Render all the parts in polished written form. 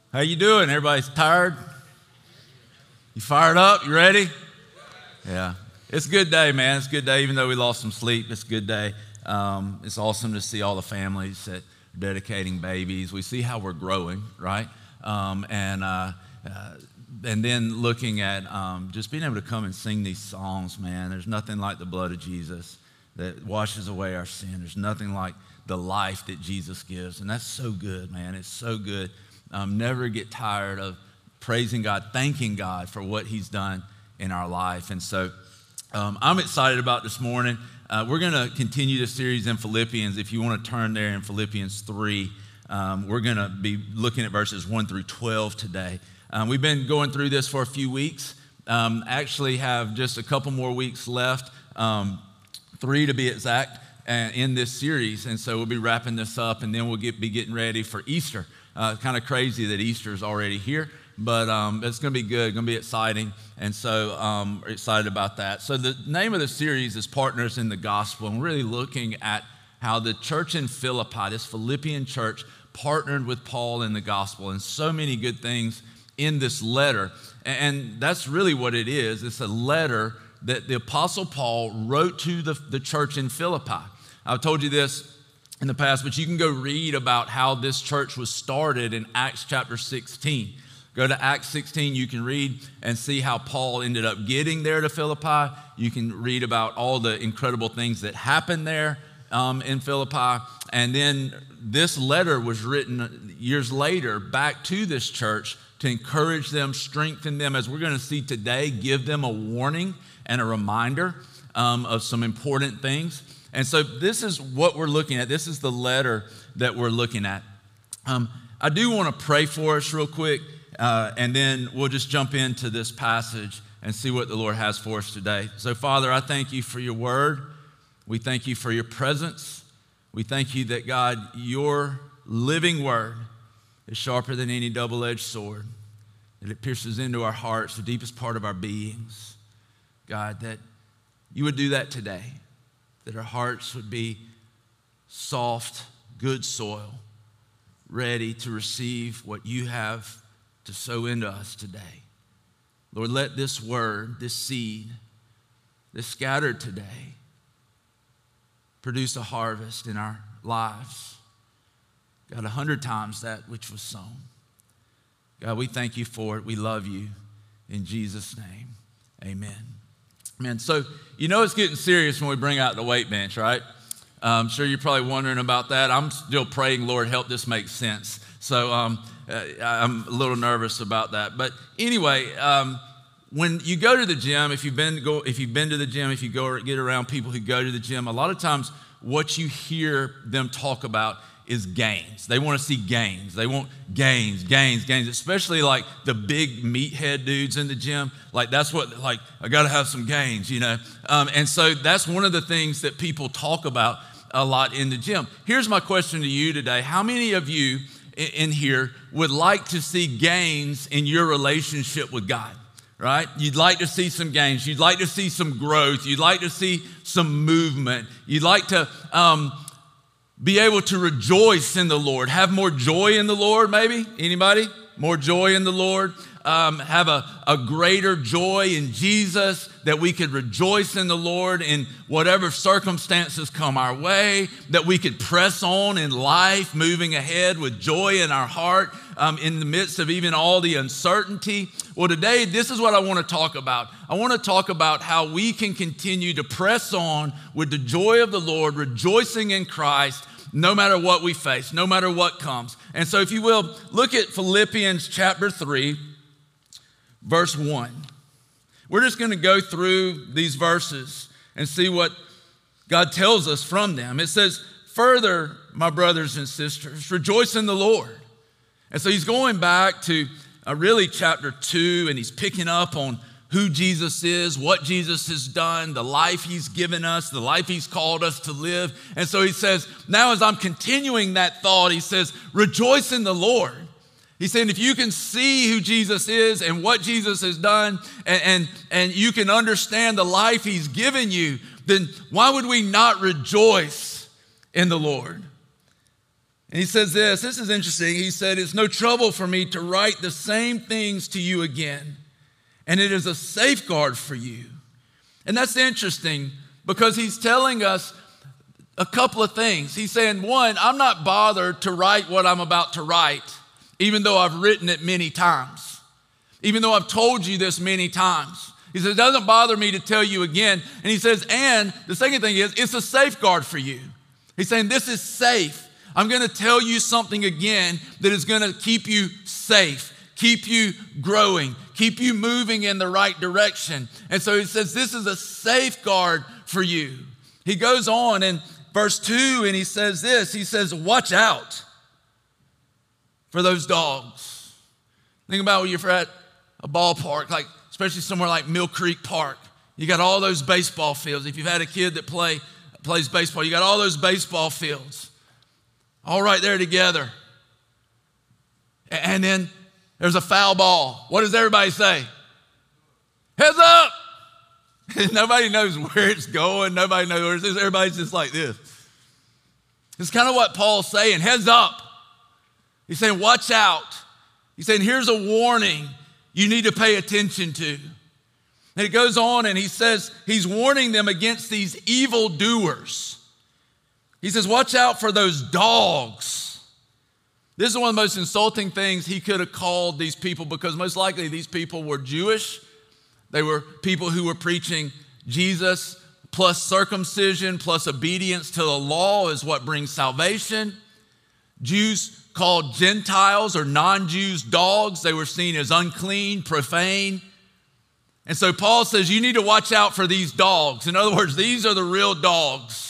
How you doing? Everybody's tired? You fired up? You ready? Yeah. It's a good day, man. It's a good day. Even though we lost some sleep, it's a good day. It's awesome to see all the families that are dedicating babies. We see how we're growing, right? And then looking at just being able to come and sing these songs, man. There's nothing like the blood of Jesus that washes away our sin. There's nothing like the life that Jesus gives. And that's so good, man. It's so good. Never get tired of praising God, thanking God for what he's done in our life. And so I'm excited about this morning. We're going to continue the series in Philippians. If you want to turn there in Philippians 3, we're going to be looking at verses 1 through 12 today. We've been going through this for a few weeks. Actually have just a couple more weeks left, 3 to be exact, in this series. And so we'll be wrapping this up, and then we'll be getting ready for Easter. Kind of crazy that Easter is already here, but it's going to be good, going to be exciting, and so excited about that. So the name of the series is Partners in the Gospel, and we're really looking at how the church in Philippi, this Philippian church, partnered with Paul in the gospel, and so many good things in this letter. And that's really what it is. It's a letter that the Apostle Paul wrote to the church in Philippi. I've told you this in the past, but you can go read about how this church was started in Acts chapter 16. Go to Acts 16, you can read and see how Paul ended up getting there to Philippi. You can read about all the incredible things that happened there in Philippi. And then this letter was written years later back to this church to encourage them, strengthen them, as we're going to see today, give them a warning and a reminder of some important things. And so this is what we're looking at. This is the letter that we're looking at. I do want to pray for us real quick, and then we'll just jump into this passage and see what the Lord has for us today. So, Father, I thank you for your word. We thank you for your presence. We thank you that, God, your living word is sharper than any double-edged sword, that it pierces into our hearts, the deepest part of our beings. God, that you would do that today, that our hearts would be soft, good soil, ready to receive what you have to sow into us today. Lord, let this word, this seed, this scattered today, produce a harvest in our lives. God, 100 times that which was sown. God, we thank you for it. We love you. In Jesus' name, amen. Man, so you know it's getting serious when we bring out the weight bench, right? I'm sure you're probably wondering about that. I'm still praying, Lord, help this make sense. So I'm a little nervous about that. But anyway, when you go to the gym, if you've been to the gym, if you go or get around people who go to the gym, a lot of times what you hear them talk about is gains. They want to see gains. They want gains, especially like the big meathead dudes in the gym. Like that's what, like, I got to have some gains, you know? And so that's one of the things that people talk about a lot in the gym. Here's my question to you today. How many of you in here would like to see gains in your relationship with God? Right? You'd like to see some gains. You'd like to see some growth. You'd like to see some movement. You'd like to be able to rejoice in the Lord, have more joy in the Lord, maybe? Anybody? More joy in the Lord? Have a greater joy in Jesus, that we could rejoice in the Lord in whatever circumstances come our way, that we could press on in life, moving ahead with joy in our heart in the midst of even all the uncertainty. Well, today, this is what I want to talk about. I want to talk about how we can continue to press on with the joy of the Lord, rejoicing in Christ, no matter what we face, no matter what comes. And so if you will, look at Philippians chapter 3, verse 1. We're just going to go through these verses and see what God tells us from them. It says, "Further, my brothers and sisters, rejoice in the Lord." And so he's going back to really chapter 2, and he's picking up on who Jesus is, what Jesus has done, the life he's given us, the life he's called us to live. And so he says, now as I'm continuing that thought, he says, rejoice in the Lord. He's saying if you can see who Jesus is and what Jesus has done, and you can understand the life he's given you, then why would we not rejoice in the Lord? And he says this is interesting. He said, it's no trouble for me to write the same things to you again, and it is a safeguard for you. And that's interesting because he's telling us a couple of things. He's saying, one, I'm not bothered to write what I'm about to write, even though I've written it many times, even though I've told you this many times. He says, it doesn't bother me to tell you again. And he says, and the second thing is, it's a safeguard for you. He's saying, this is safe. I'm going to tell you something again that is going to keep you safe, keep you growing, keep you moving in the right direction. And so he says, this is a safeguard for you. He goes on in verse 2 and he says this, he says, watch out for those dogs. Think about when you're at a ballpark, like especially somewhere like Mill Creek Park. You got all those baseball fields. If you've had a kid that plays baseball, you got all those baseball fields all right there together. And then there's a foul ball. What does everybody say? Heads up! Nobody knows where it's going. Nobody knows where it is. Everybody's just like this. It's kind of what Paul's saying. Heads up. He's saying, watch out. He's saying, here's a warning you need to pay attention to. And it goes on and he says, he's warning them against these evil doers. He says, watch out for those dogs. This is one of the most insulting things he could have called these people, because most likely these people were Jewish. They were people who were preaching Jesus plus circumcision plus obedience to the law is what brings salvation. Jews called Gentiles or non-Jews dogs. They were seen as unclean, profane. And so Paul says you need to watch out for these dogs. In other words, these are the real dogs.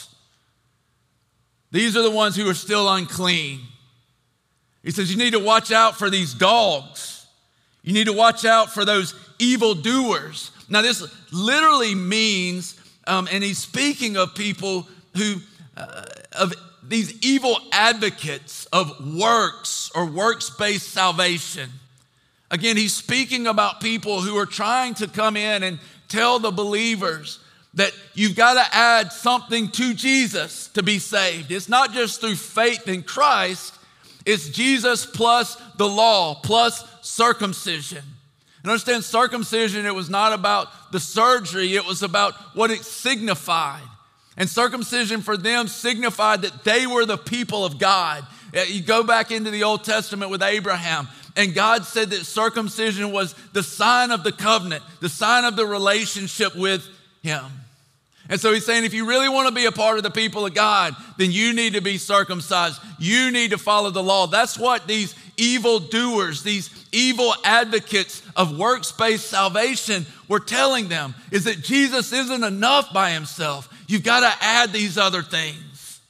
These are the ones who are still unclean. He says you need to watch out for these dogs. You need to watch out for those evil doers. Now this literally means, and he's speaking of people who, of these evil advocates of works or works-based salvation. Again, he's speaking about people who are trying to come in and tell the believers that you've got to add something to Jesus to be saved. It's not just through faith in Christ, it's Jesus plus the law, plus circumcision. And understand, circumcision, it was not about the surgery, it was about what it signified. And circumcision for them signified that they were the people of God. You go back into the Old Testament with Abraham, and God said that circumcision was the sign of the covenant, the sign of the relationship with him. And so he's saying, if you really want to be a part of the people of God, then you need to be circumcised. You need to follow the law. That's what these evil doers, these evil advocates of works-based salvation were telling them, is that Jesus isn't enough by himself. You've got to add these other things.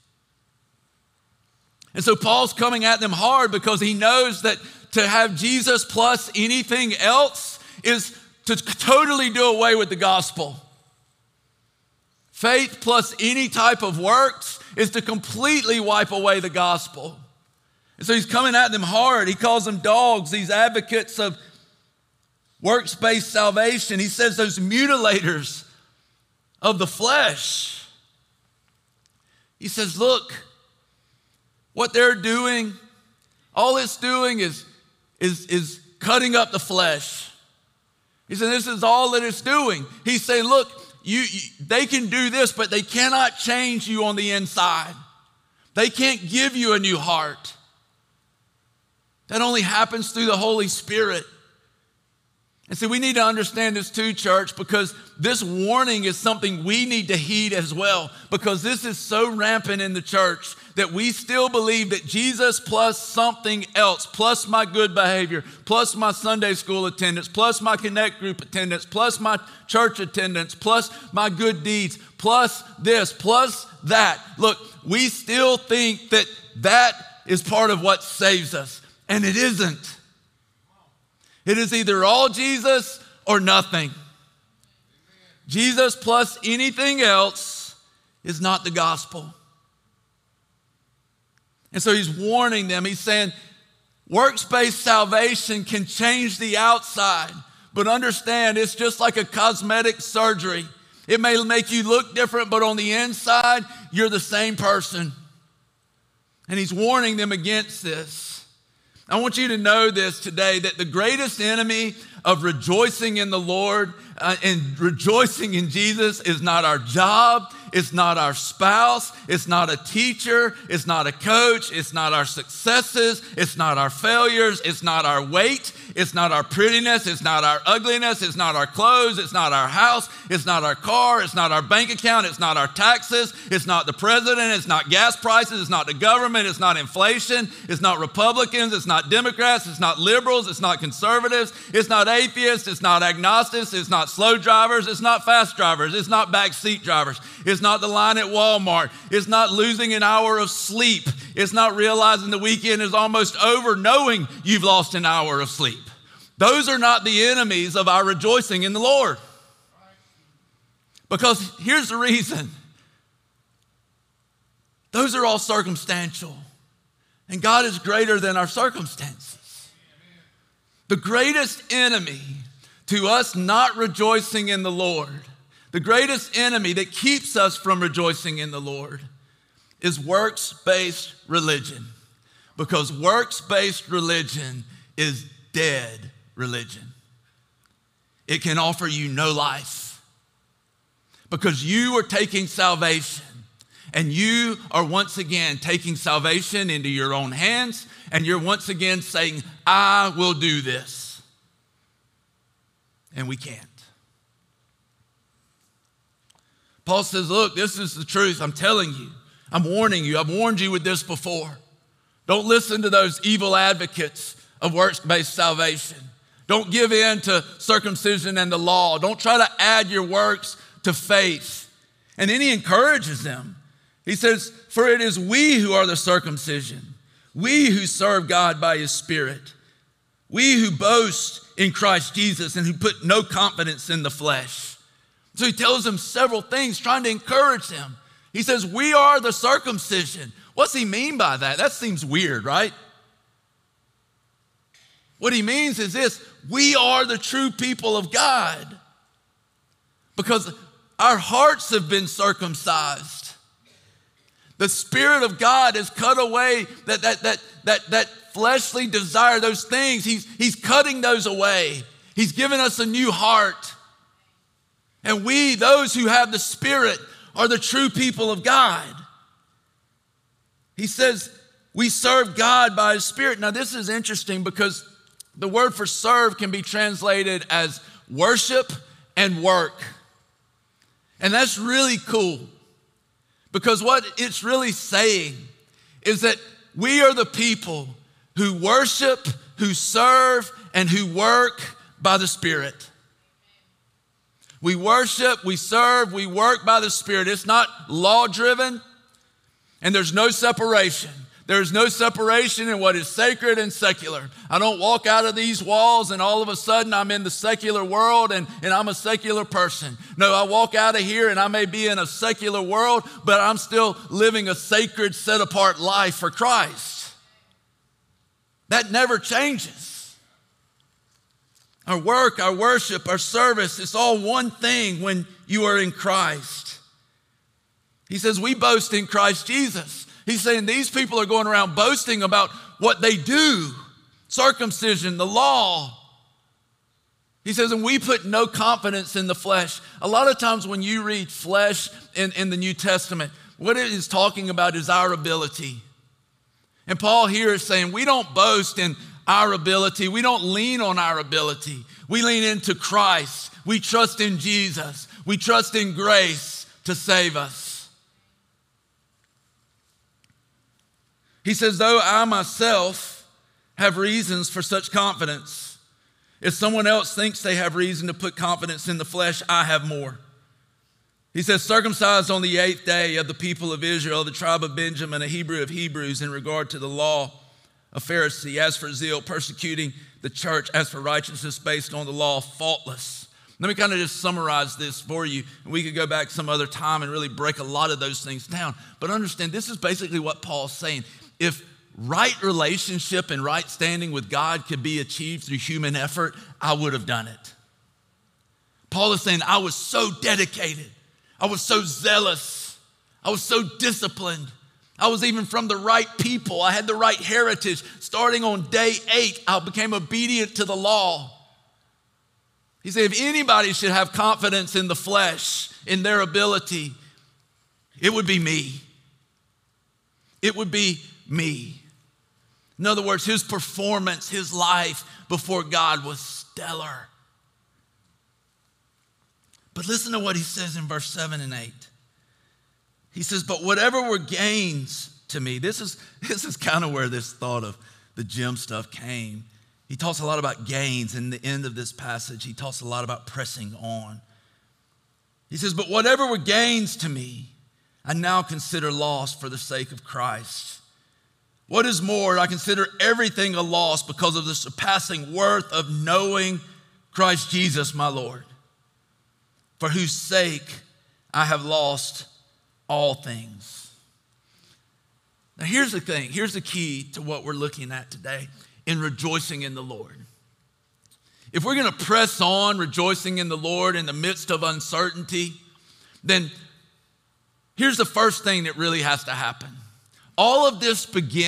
And so Paul's coming at them hard because he knows that to have Jesus plus anything else is to totally do away with the gospel. Faith plus any type of works is to completely wipe away the gospel. And so he's coming at them hard. He calls them dogs, these advocates of works-based salvation. He says those mutilators of the flesh. He says, look, what they're doing, all it's doing is cutting up the flesh. He said, this is all that it's doing. He's saying, look, they can do this, but they cannot change you on the inside. They can't give you a new heart. That only happens through the Holy Spirit. And so we need to understand this too, church, because this warning is something we need to heed as well, because this is so rampant in the church that we still believe that Jesus plus something else, plus my good behavior, plus my Sunday school attendance, plus my Connect group attendance, plus my church attendance, plus my good deeds, plus this, plus that. Look, we still think that that is part of what saves us, and it isn't. It is either all Jesus or nothing. Jesus plus anything else is not the gospel. And so he's warning them. He's saying works-based salvation can change the outside, but understand it's just like a cosmetic surgery. It may make you look different, but on the inside, you're the same person. And he's warning them against this. I want you to know this today, that the greatest enemy of rejoicing in the Lord and rejoicing in Jesus is not our job, it's not our spouse, it's not a teacher, it's not a coach, it's not our successes, it's not our failures, it's not our weight, it's not our prettiness, it's not our ugliness, it's not our clothes, it's not our house, it's not our car, it's not our bank account, it's not our taxes, it's not the president, it's not gas prices, it's not the government, it's not inflation, it's not Republicans, it's not Democrats, it's not liberals, it's not conservatives, it's not atheists, it's not agnostics, it's not slow drivers, it's not fast drivers, it's not backseat drivers, it's not the line at Walmart, it's not losing an hour of sleep, it's not realizing the weekend is almost over knowing you've lost an hour of sleep. Those are not the enemies of our rejoicing in the Lord. Because here's the reason. Those are all circumstantial. And God is greater than our circumstances. The greatest enemy to us not rejoicing in the Lord, the greatest enemy that keeps us from rejoicing in the Lord is works-based religion. Because works-based religion is dead religion. It can offer you no life. Because you are taking salvation, and you are once again taking salvation into your own hands, and you're once again saying, I will do this. And we can't. Paul says, look, this is the truth. I'm telling you. I'm warning you. I've warned you with this before. Don't listen to those evil advocates of works-based salvation. Don't give in to circumcision and the law. Don't try to add your works to faith. And then he encourages them. He says, for it is we who are the circumcision, we who serve God by his Spirit, we who boast in Christ Jesus and who put no confidence in the flesh. So he tells them several things, trying to encourage them. He says, we are the circumcision. What's he mean by that? That seems weird, right? What he means is this: we are the true people of God because our hearts have been circumcised. The Spirit of God has cut away that fleshly desire, those things. He's cutting those away. He's given us a new heart. And we, those who have the Spirit, are the true people of God. He says we serve God by his Spirit. Now this is interesting because the word for serve can be translated as worship and work. And that's really cool because what it's really saying is that we are the people who worship, who serve, and who work by the Spirit. We worship, we serve, we work by the Spirit. It's not law-driven, and there's no separation. There's no separation in what is sacred and secular. I don't walk out of these walls and all of a sudden I'm in the secular world and I'm a secular person. No, I walk out of here and I may be in a secular world, but I'm still living a sacred, set-apart life for Christ. That never changes. Our work, our worship, our service, it's all one thing when you are in Christ. He says we boast in Christ Jesus. He's saying these people are going around boasting about what they do, circumcision, the law. He says, and we put no confidence in the flesh. A lot of times when you read flesh in the New Testament, what it is talking about is our ability. And Paul here is saying we don't boast in our ability. We don't lean on our ability. We lean into Christ. We trust in Jesus. We trust in grace to save us. He says, though I myself have reasons for such confidence, if someone else thinks they have reason to put confidence in the flesh, I have more. He says, circumcised on the 8th day of the people of Israel, the tribe of Benjamin, a Hebrew of Hebrews, in regard to the law, a Pharisee, as for zeal, persecuting the church, as for righteousness based on the law, faultless. Let me kind of just summarize this for you. We could go back some other time and really break a lot of those things down. But understand, this is basically what Paul's saying. If right relationship and right standing with God could be achieved through human effort, I would have done it. Paul is saying, I was so dedicated. I was so zealous. I was so disciplined. I was even from the right people. I had the right heritage. Starting on day 8, I became obedient to the law. He said, if anybody should have confidence in the flesh, in their ability, it would be me. It would be me. In other words, his performance, his life before God was stellar. But listen to what he says in verse 7 and 8. He says, but whatever were gains to me, this is kind of where this thought of the gym stuff came. He talks a lot about gains in the end of this passage. He talks a lot about pressing on. He says, but whatever were gains to me, I now consider loss for the sake of Christ. What is more, I consider everything a loss because of the surpassing worth of knowing Christ Jesus, my Lord, for whose sake I have lost all things. Now here's the thing. Here's the key to what we're looking at today in rejoicing in the Lord. If we're going to press on rejoicing in the Lord in the midst of uncertainty, then here's the first thing that really has to happen. All of this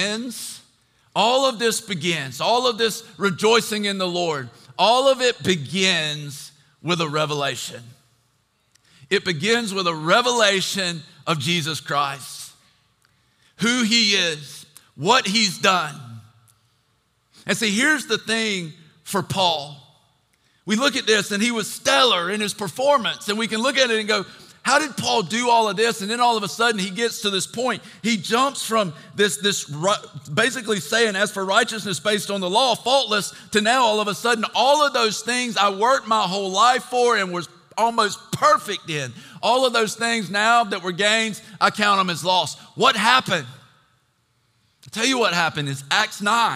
rejoicing in the Lord, all of it begins with a revelation. It begins with a revelation of Jesus Christ, who he is, what he's done. And see, here's the thing for Paul. We look at this and he was stellar in his performance, and we can look at it and go, how did Paul do all of this? And then all of a sudden he gets to this point. He jumps from this basically saying, as for righteousness based on the law, faultless, to now all of a sudden all of those things I worked my whole life for and was almost perfect in, all of those things now that were gains, I count them as loss. What happened? I'll tell you what happened is Acts 9.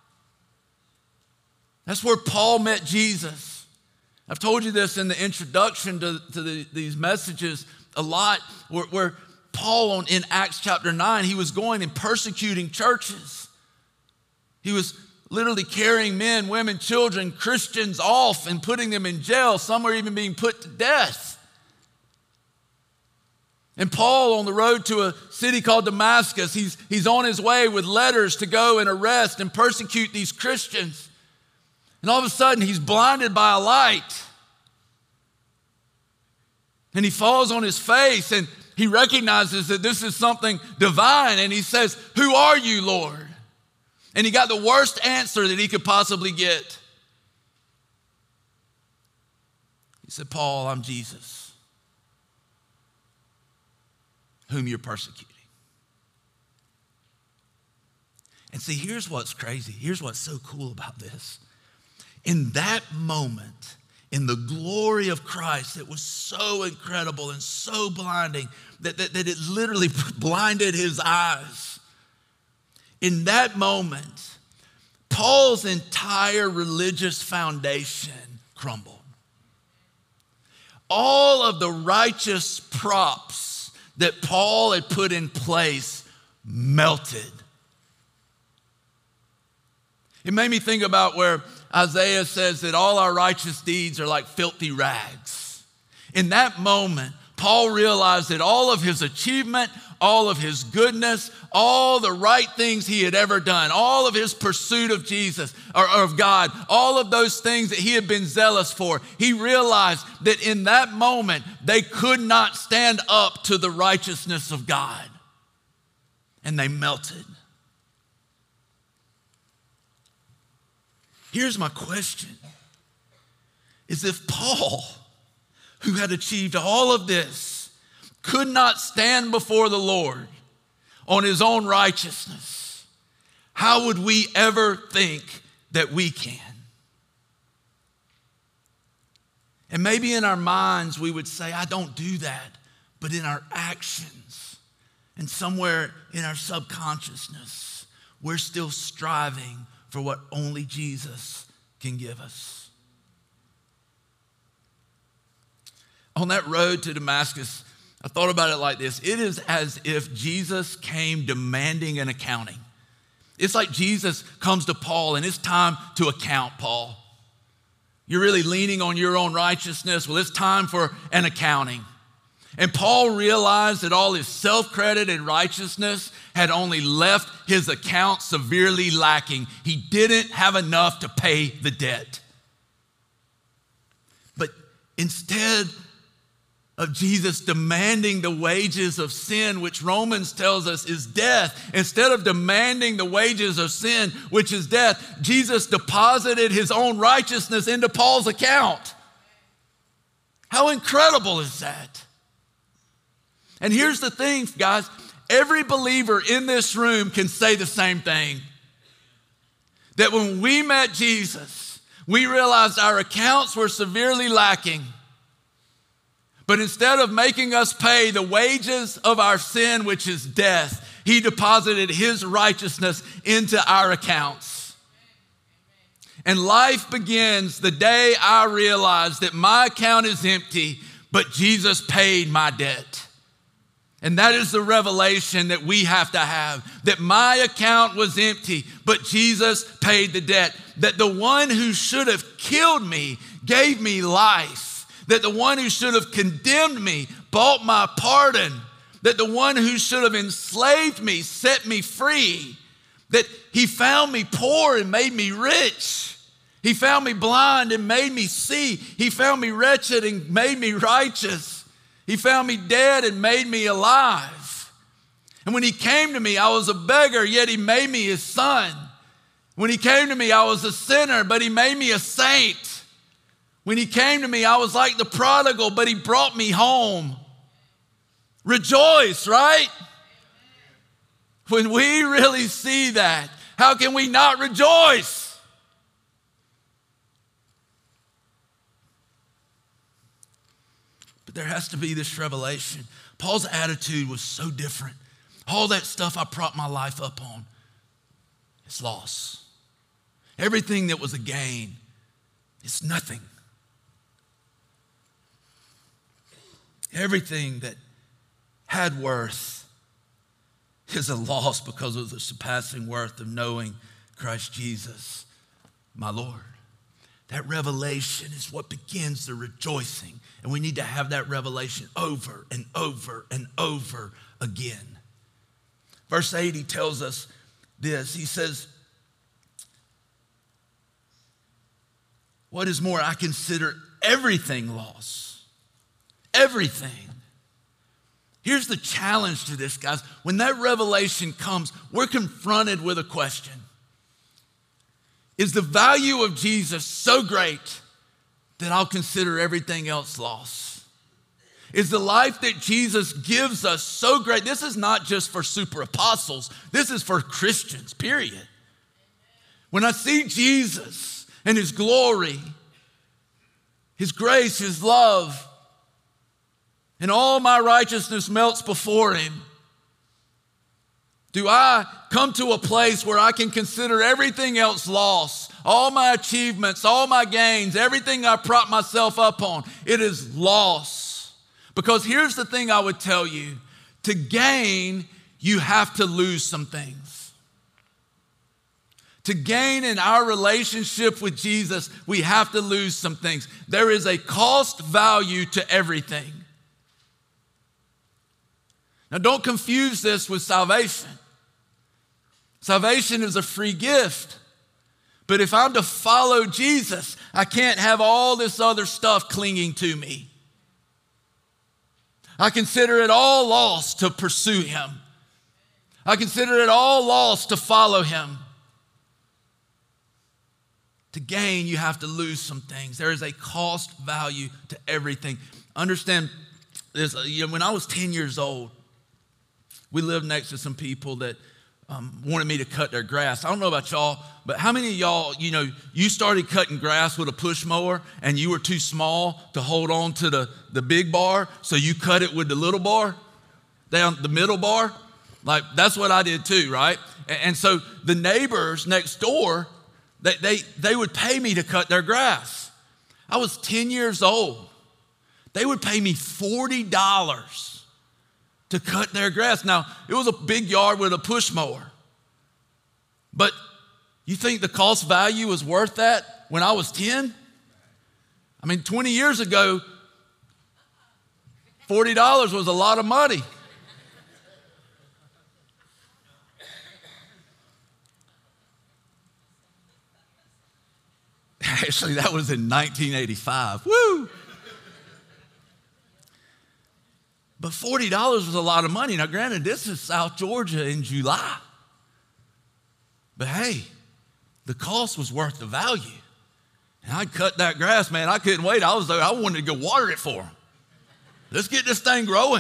That's where Paul met Jesus. I've told you this in the introduction to these messages a lot, where Paul in Acts chapter 9, he was going and persecuting churches. He was literally carrying men, women, children, Christians off and putting them in jail. Some were even being put to death. And Paul, on the road to a city called Damascus, he's on his way with letters to go and arrest and persecute these Christians. And all of a sudden, he's blinded by a light. And he falls on his face and he recognizes that this is something divine. And he says, "Who are you, Lord?" And he got the worst answer that he could possibly get. He said, "Paul, I'm Jesus, whom you're persecuting." And see, here's what's crazy. Here's what's so cool about this. In that moment, in the glory of Christ, it was so incredible and so blinding that it literally blinded his eyes. In that moment, Paul's entire religious foundation crumbled. All of the righteous props that Paul had put in place melted. It made me think about where Isaiah says that all our righteous deeds are like filthy rags. In that moment, Paul realized that all of his achievement, all of his goodness, all the right things he had ever done, all of his pursuit of Jesus or of God, all of those things that he had been zealous for, he realized that in that moment, they could not stand up to the righteousness of God. And they melted. Here's my question, is if Paul, who had achieved all of this, could not stand before the Lord on his own righteousness, how would we ever think that we can? And maybe in our minds we would say, I don't do that, but in our actions and somewhere in our subconsciousness, we're still striving for what only Jesus can give us. On that road to Damascus, I thought about it like this. It is as if Jesus came demanding an accounting. It's like Jesus comes to Paul and it's time to account, Paul. You're really leaning on your own righteousness. Well, it's time for an accounting. And Paul realized that all his self-credit and righteousness had only left his account severely lacking. He didn't have enough to pay the debt. But instead of Jesus demanding the wages of sin, which Romans tells us is death, instead of demanding the wages of sin, which is death, Jesus deposited his own righteousness into Paul's account. How incredible is that? And here's the thing, guys. Every believer in this room can say the same thing. That when we met Jesus, we realized our accounts were severely lacking. But instead of making us pay the wages of our sin, which is death, he deposited his righteousness into our accounts. And life begins the day I realize that my account is empty, but Jesus paid my debt. And that is the revelation that we have to have, that my account was empty, but Jesus paid the debt. That the one who should have killed me gave me life. That the one who should have condemned me bought my pardon. That the one who should have enslaved me set me free. That he found me poor and made me rich. He found me blind and made me see. He found me wretched and made me righteous. He found me dead and made me alive. And when he came to me, I was a beggar, yet he made me his son. When he came to me, I was a sinner, but he made me a saint. When he came to me, I was like the prodigal, but he brought me home. Rejoice, right? When we really see that, how can we not rejoice? There has to be this revelation. Paul's attitude was so different. All that stuff I propped my life up on is loss. Everything that was a gain is nothing. Everything that had worth is a loss because of the surpassing worth of knowing Christ Jesus, my Lord. That revelation is what begins the rejoicing. And we need to have that revelation over and over and over again. Verse 80 tells us this. He says, what is more, I consider everything loss. Everything. Here's the challenge to this, guys. When that revelation comes, we're confronted with a question. Is the value of Jesus so great that I'll consider everything else loss? Is the life that Jesus gives us so great? This is not just for super apostles. This is for Christians, period. When I see Jesus and his glory, his grace, his love, and all my righteousness melts before him, do I come to a place where I can consider everything else lost? All my achievements, all my gains, everything I prop myself up on, it is loss. Because here's the thing I would tell you. To gain, you have to lose some things. To gain in our relationship with Jesus, we have to lose some things. There is a cost value to everything. Now, don't confuse this with salvation. Salvation is a free gift. But if I'm to follow Jesus, I can't have all this other stuff clinging to me. I consider it all loss to pursue him. I consider it all loss to follow him. To gain, you have to lose some things. There is a cost value to everything. Understand this, when I was 10 years old, we lived next to some people that wanted me to cut their grass. I don't know about y'all, but how many of y'all, you started cutting grass with a push mower and you were too small to hold on to the big bar, so you cut it with the little bar, down the middle bar? Like, that's what I did too, right? And so the neighbors next door, they would pay me to cut their grass. I was 10 years old. They would pay me $40 to cut their grass. Now, it was a big yard with a push mower. But you think the cost value was worth that when I was 10? I mean, 20 years ago, $40 was a lot of money. Actually, that was in 1985. Woo! But $40 was a lot of money. Now, granted, this is South Georgia in July. But hey, the cost was worth the value. And I cut that grass, man. I couldn't wait. I wanted to go water it for them. Let's get this thing growing.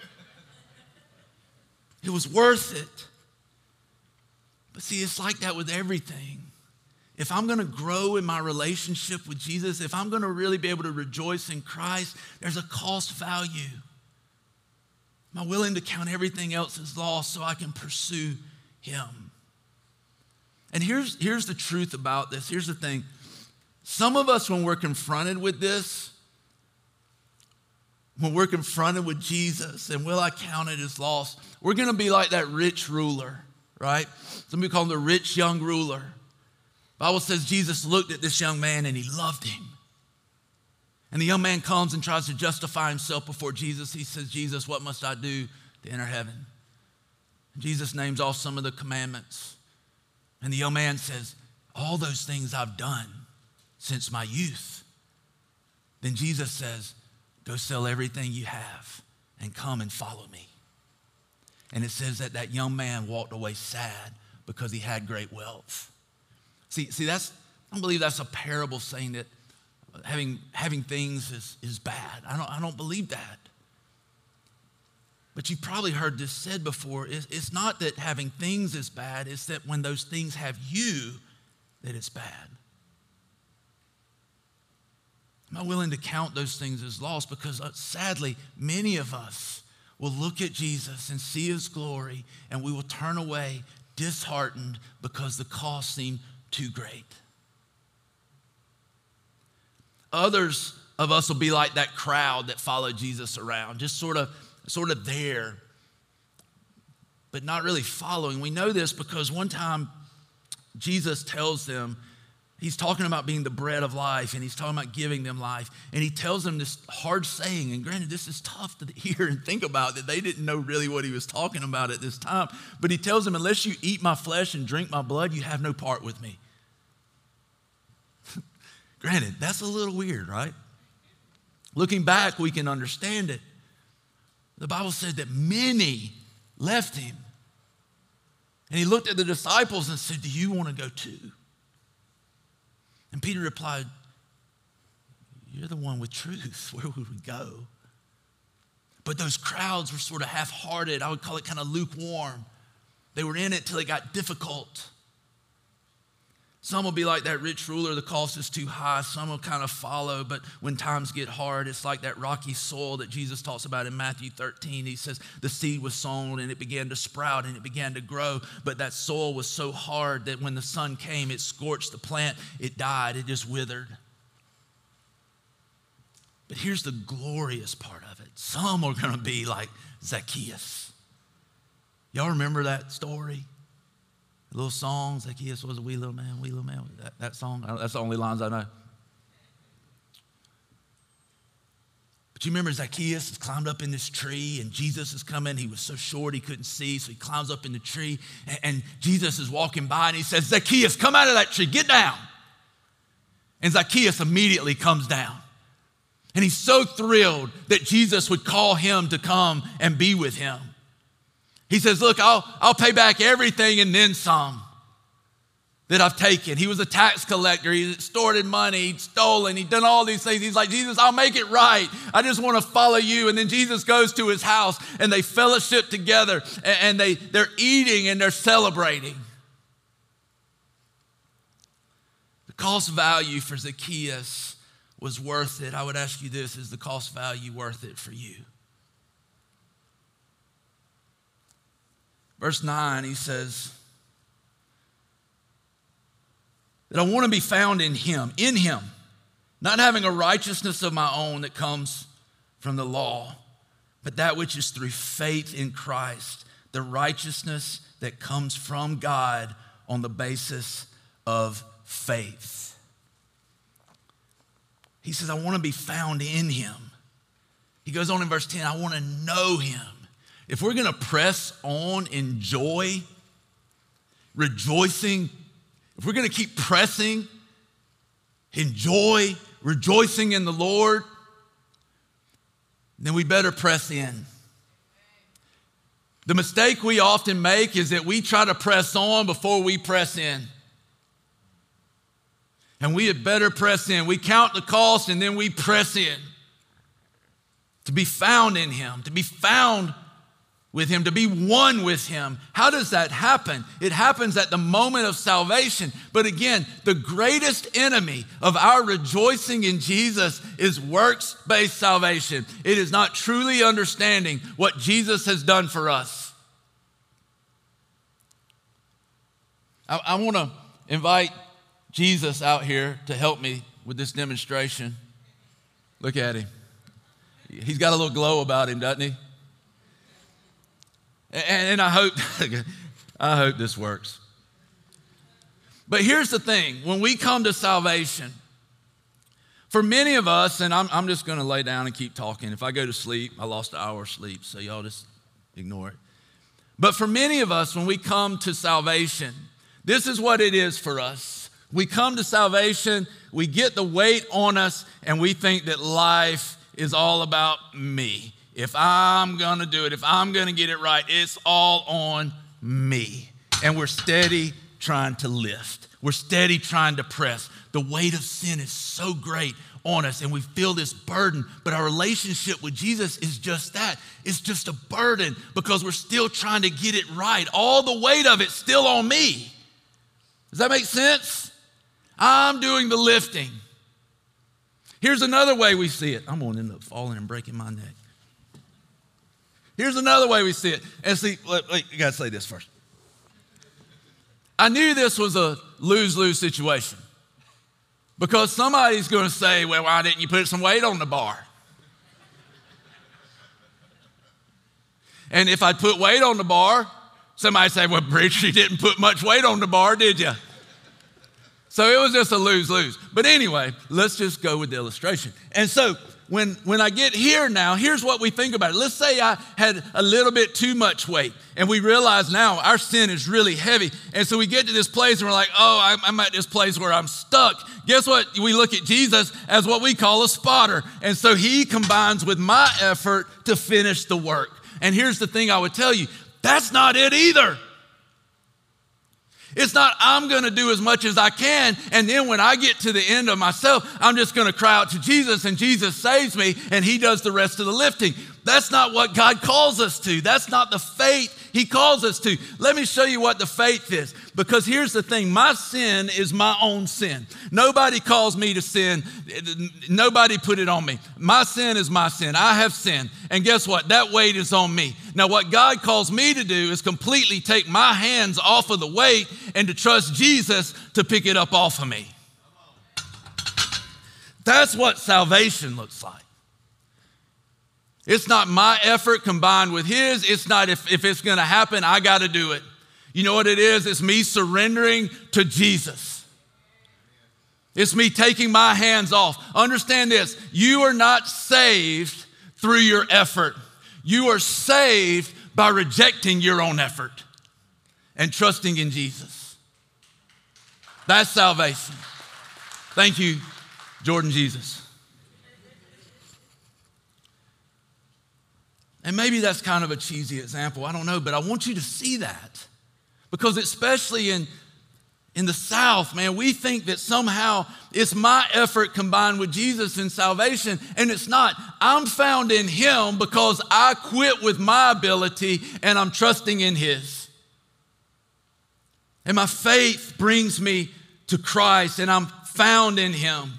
It was worth it. But see, it's like that with everything. If I'm going to grow in my relationship with Jesus, if I'm going to really be able to rejoice in Christ, there's a cost value. Am I willing to count everything else as loss so I can pursue him? And here's the truth about this. Here's the thing. Some of us, when we're confronted with this, when we're confronted with Jesus and will I count it as loss, we're going to be like that rich ruler, right? Some people call him the rich young ruler. The Bible says Jesus looked at this young man and he loved him. And the young man comes and tries to justify himself before Jesus. He says, Jesus, what must I do to enter heaven? And Jesus names off some of the commandments. And the young man says, all those things I've done since my youth. Then Jesus says, go sell everything you have and come and follow me. And it says that that young man walked away sad because he had great wealth. See, I don't believe that's a parable saying that having things is bad. I don't believe that. But you've probably heard this said before. It's not that having things is bad. It's that when those things have you, that it's bad. I'm not willing to count those things as lost because sadly, many of us will look at Jesus and see his glory and we will turn away disheartened because the cost seemed too great. Others of us will be like that crowd that followed Jesus around, just sort of there, but not really following. We know this because one time Jesus tells them, he's talking about being the bread of life, and he's talking about giving them life. And he tells them this hard saying, and granted, this is tough to hear and think about, that they didn't know really what he was talking about at this time. But he tells them, unless you eat my flesh and drink my blood, you have no part with me. Granted, that's a little weird, right? Looking back, we can understand it. The Bible said that many left him. And he looked at the disciples and said, do you want to go too? And Peter replied, you're the one with truth. Where would we go? But those crowds were sort of half-hearted. I would call it kind of lukewarm. They were in it till it got difficult. Some will be like that rich ruler, the cost is too high. Some will kind of follow, but when times get hard, it's like that rocky soil that Jesus talks about in Matthew 13. He says the seed was sown and it began to sprout and it began to grow, but that soil was so hard that when the sun came, it scorched the plant, it died, it just withered. But here's the glorious part of it. Some are going to be like Zacchaeus. Y'all remember that story? The little song, Zacchaeus was a wee little man, that song. That's the only lines I know. But you remember Zacchaeus has climbed up in this tree and Jesus is coming. He was so short he couldn't see, so he climbs up in the tree and Jesus is walking by and he says, Zacchaeus, come out of that tree, get down. And Zacchaeus immediately comes down. And he's so thrilled that Jesus would call him to come and be with him. He says, look, I'll pay back everything and then some that I've taken. He was a tax collector. He extorted money. He'd stolen. He'd done all these things. He's like, Jesus, I'll make it right. I just want to follow you. And then Jesus goes to his house and they fellowship together and they're eating and they're celebrating. The cost value for Zacchaeus was worth it. I would ask you this, is the cost value worth it for you? Verse 9, he says that I want to be found in him, not having a righteousness of my own that comes from the law, but that which is through faith in Christ, the righteousness that comes from God on the basis of faith. He says, I want to be found in him. He goes on in verse 10, I want to know him. If we're going to press on in joy, rejoicing, if we're going to keep pressing in joy, rejoicing in the Lord, then we better press in. The mistake we often make is that we try to press on before we press in. And we had better press in. We count the cost and then we press in. To be found in him, to be found with him, to be one with him. How does that happen? It happens at the moment of salvation. But again, the greatest enemy of our rejoicing in Jesus is works-based salvation. It is not truly understanding what Jesus has done for us. I want to invite Jesus out here to help me with this demonstration. Look at him. He's got a little glow about him, doesn't he? And I hope this works. But here's the thing. When we come to salvation, for many of us, and I'm just going to lay down and keep talking. If I go to sleep, I lost an hour of sleep, so y'all just ignore it. But for many of us, when we come to salvation, this is what it is for us. We come to salvation, we get the weight on us, and we think that life is all about me. If I'm going to do it, if I'm going to get it right, it's all on me. And we're steady trying to lift. We're steady trying to press. The weight of sin is so great on us, and we feel this burden. But our relationship with Jesus is just that. It's just a burden because we're still trying to get it right. All the weight of it's still on me. Does that make sense? I'm doing the lifting. Here's another way we see it. I'm going to end up falling and breaking my neck. Here's another way we see it. And see, you got to say this first. I knew this was a lose-lose situation because somebody's going to say, well, why didn't you put some weight on the bar? And if I put weight on the bar, somebody say, well, preacher, you didn't put much weight on the bar, did you? So it was just a lose-lose. But anyway, let's just go with the illustration. And so when I get here now, here's what we think about it. Let's say I had a little bit too much weight, and we realize now our sin is really heavy. And so we get to this place, and we're like, oh, I'm at this place where I'm stuck. Guess what? We look at Jesus as what we call a spotter. And so he combines with my effort to finish the work. And here's the thing I would tell you. That's not it either. It's not I'm going to do as much as I can, and then when I get to the end of myself, I'm just going to cry out to Jesus, and Jesus saves me, and he does the rest of the lifting. That's not what God calls us to. That's not the faith he calls us to. Let me show you what the faith is, because here's the thing. My sin is my own sin. Nobody calls me to sin. Nobody put it on me. My sin is my sin. I have sinned, and guess what? That weight is on me. Now, what God calls me to do is completely take my hands off of the weight and to trust Jesus to pick it up off of me. That's what salvation looks like. It's not my effort combined with his. It's not if it's going to happen, I got to do it. You know what it is? It's me surrendering to Jesus. It's me taking my hands off. Understand this. You are not saved through your effort. You are saved by rejecting your own effort and trusting in Jesus. That's salvation. Thank you, Jordan Jesus. And maybe that's kind of a cheesy example, I don't know, but I want you to see that. Because especially in the South, man, we think that somehow it's my effort combined with Jesus in salvation, and it's not. I'm found in him because I quit with my ability and I'm trusting in his. And my faith brings me to Christ and I'm found in him.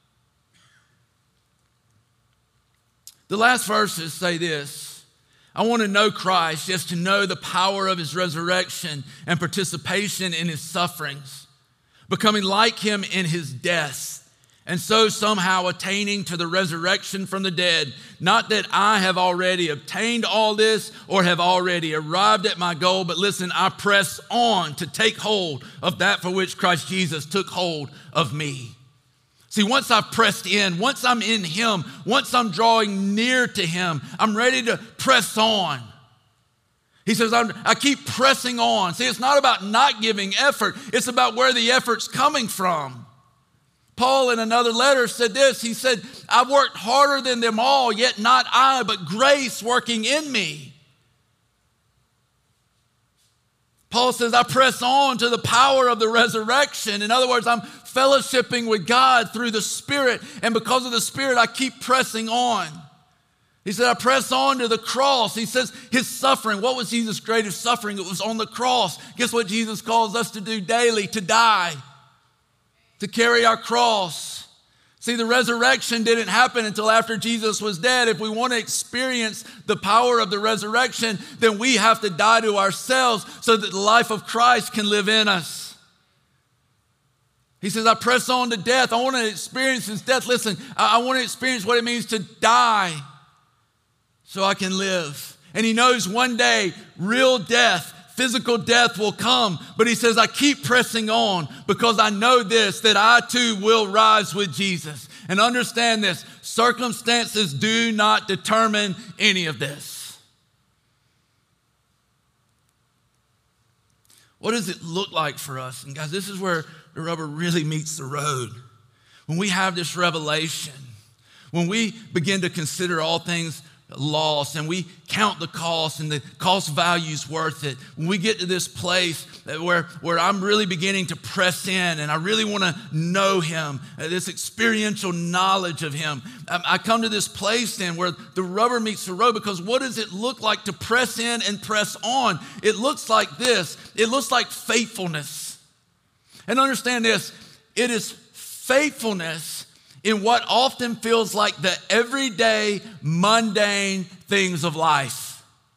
The last verses say this. I want to know Christ, just to know the power of his resurrection and participation in his sufferings, becoming like him in his death, and so somehow attaining to the resurrection from the dead. Not that I have already obtained all this or have already arrived at my goal, but listen, I press on to take hold of that for which Christ Jesus took hold of me. See, once I've pressed in, once I'm in him, once I'm drawing near to him, I'm ready to press on. He says, I keep pressing on. See, it's not about not giving effort. It's about where the effort's coming from. Paul in another letter said this. He said, I've worked harder than them all, yet not I, but grace working in me. Paul says, I press on to the power of the resurrection. In other words, I'm fellowshipping with God through the Spirit. And because of the Spirit, I keep pressing on. He said, I press on to the cross. He says his suffering. What was Jesus' greatest suffering? It was on the cross. Guess what Jesus calls us to do daily? To die. To carry our cross. See, the resurrection didn't happen until after Jesus was dead. If we want to experience the power of the resurrection, then we have to die to ourselves so that the life of Christ can live in us. He says, I press on to death. I want to experience his death. Listen, I want to experience what it means to die so I can live. And he knows one day real death, physical death will come. But he says, I keep pressing on because I know this, that I too will rise with Jesus. And understand this, circumstances do not determine any of this. What does it look like for us? And guys, this is where the rubber really meets the road. When we have this revelation, when we begin to consider all things lost and we count the cost and the cost value's worth it, when we get to this place where I'm really beginning to press in and I really want to know him, this experiential knowledge of him, I come to this place then where the rubber meets the road. Because what does it look like to press in and press on? It looks like this. It looks like faithfulness. And understand this, it is faithfulness in what often feels like the everyday, mundane things of life.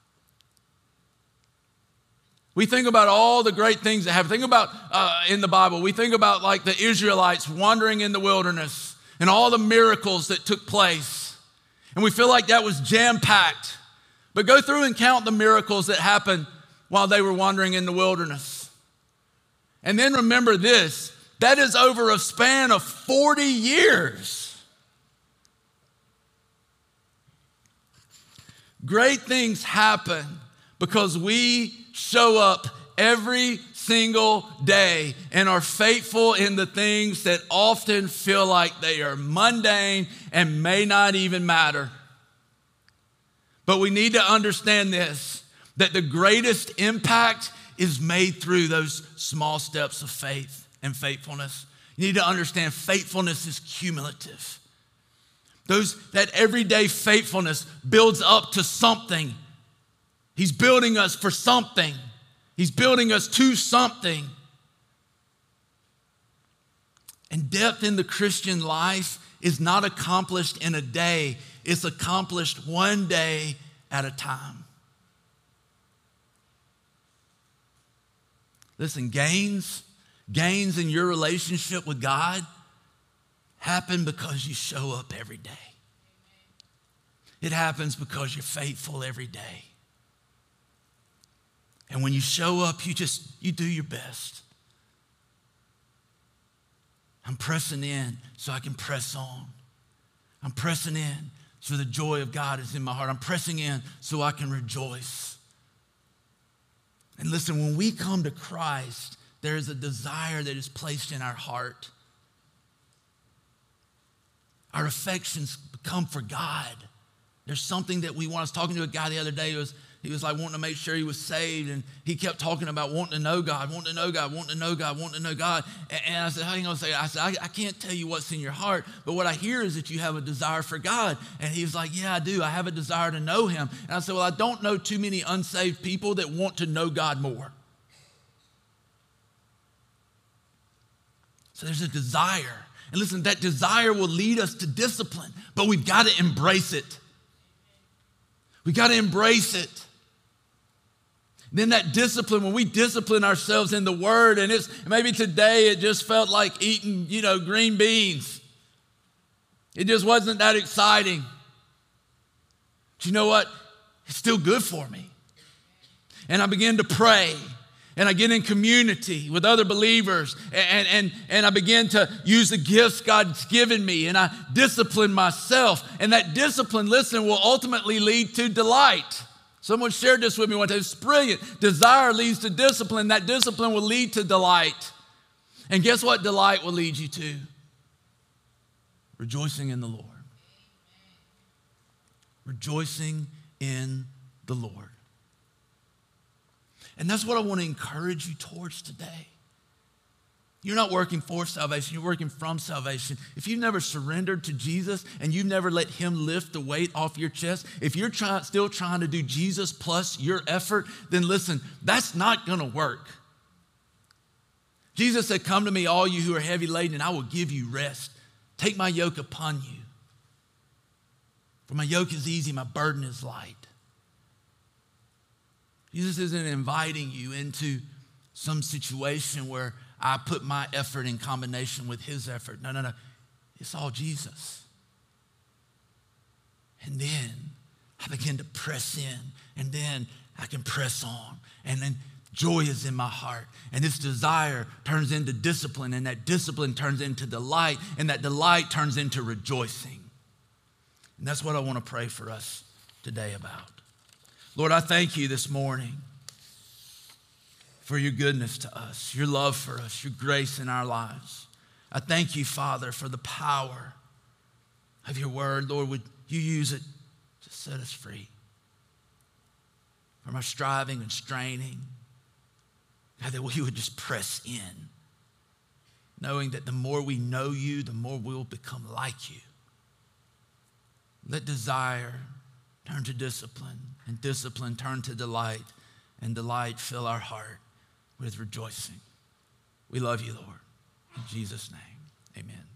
We think about all the great things that happen. Think about in the Bible, we think about like the Israelites wandering in the wilderness and all the miracles that took place. And we feel like that was jam-packed. But go through and count the miracles that happened while they were wandering in the wilderness. And then remember this, that is over a span of 40 years. Great things happen because we show up every single day and are faithful in the things that often feel like they are mundane and may not even matter. But we need to understand this, that the greatest impact is made through those small steps of faith and faithfulness. You need to understand faithfulness is cumulative. That everyday faithfulness builds up to something. He's building us for something. He's building us to something. And depth in the Christian life is not accomplished in a day. It's accomplished one day at a time. Listen, gains in your relationship with God happen because you show up every day. It happens because you're faithful every day. And when you show up, you do your best. I'm pressing in so I can press on. I'm pressing in so the joy of God is in my heart. I'm pressing in so I can rejoice. And listen, when we come to Christ, there is a desire that is placed in our heart. Our affections become for God. There's something that we want. I was talking to a guy the other day he was like wanting to make sure he was saved, and he kept talking about wanting to know God, wanting to know God, wanting to know God, wanting to know God. And I said, how are you going to say it? I said, I can't tell you what's in your heart, but what I hear is that you have a desire for God. And he was like, yeah, I do. I have a desire to know him. And I said, well, I don't know too many unsaved people that want to know God more. So there's a desire. And listen, that desire will lead us to discipline, but we've got to embrace it. We got to embrace it. Then that discipline, when we discipline ourselves in the Word, and maybe today it just felt like eating, green beans. It just wasn't that exciting. But you know what? It's still good for me. And I began to pray. and I get in community with other believers, and I begin to use the gifts God's given me, and I discipline myself. And that discipline, listen, will ultimately lead to delight. Someone shared this with me one time. It's brilliant. Desire leads to discipline. That discipline will lead to delight. And guess what delight will lead you to? Rejoicing in the Lord. Rejoicing in the Lord. And that's what I want to encourage you towards today. You're not working for salvation, you're working from salvation. If you've never surrendered to Jesus and you've never let him lift the weight off your chest, if you're still trying to do Jesus plus your effort, then listen, that's not going to work. Jesus said, come to me, all you who are heavy laden, and I will give you rest. Take my yoke upon you. For my yoke is easy, my burden is light. Jesus isn't inviting you into some situation where I put my effort in combination with his effort. No. It's all Jesus. And then I begin to press in, and then I can press on. And then joy is in my heart. And this desire turns into discipline, and that discipline turns into delight, and that delight turns into rejoicing. And that's what I want to pray for us today about. Lord, I thank you this morning for your goodness to us, your love for us, your grace in our lives. I thank you, Father, for the power of your word. Lord, would you use it to set us free from our striving and straining? God, that we would just press in, knowing that the more we know you, the more we'll become like you. Let desire turn to discipline, and discipline turn to delight, and delight fill our heart with rejoicing. We love you, Lord. In Jesus' name, amen.